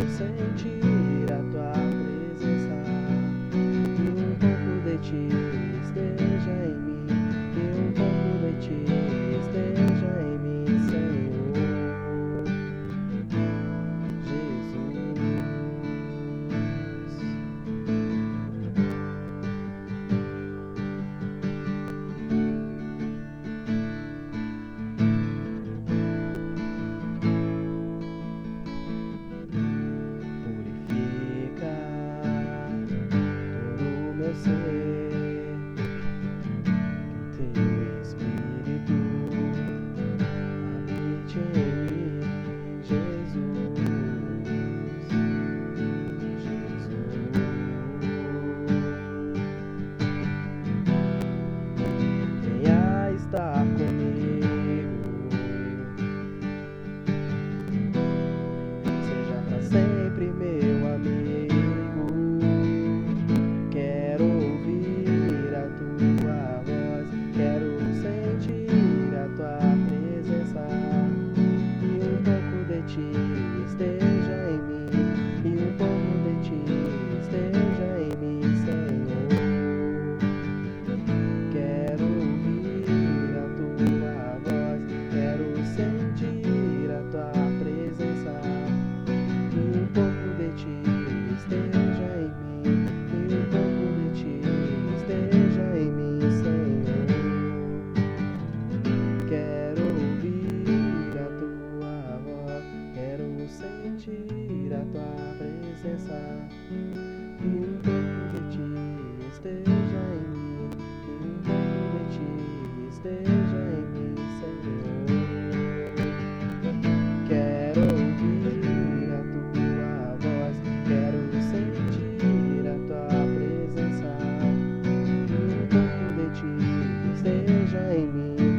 sentir a tua presença, e um pouco de ti esteja em mim, e um pouco de ti esteja em mim, Senhor Jesus. Purifica todo o meu ser, que o teu Espírito habite em mim, Jesus, Jesus. Venha estar comigo, seja pra sempre meu amigo. Quero ouvir a tua voz, quero sentir a tua presença, e um pouco de ti esteja em mim, e um pouco de ti esteja em mim, Senhor. Quero ouvir a tua voz, quero sentir a tua presença, e um pouco de ti esteja em mim, e um pouco de ti esteja em mim, Senhor. Quero ouvir a tua voz, quero sentir a tua presença, e um pouco de ti esteja em mim, e um pouco de ti esteja em mim, Senhor. Quero ouvir a tua voz, quero sentir a tua presença, e um pouco de ti esteja em mim.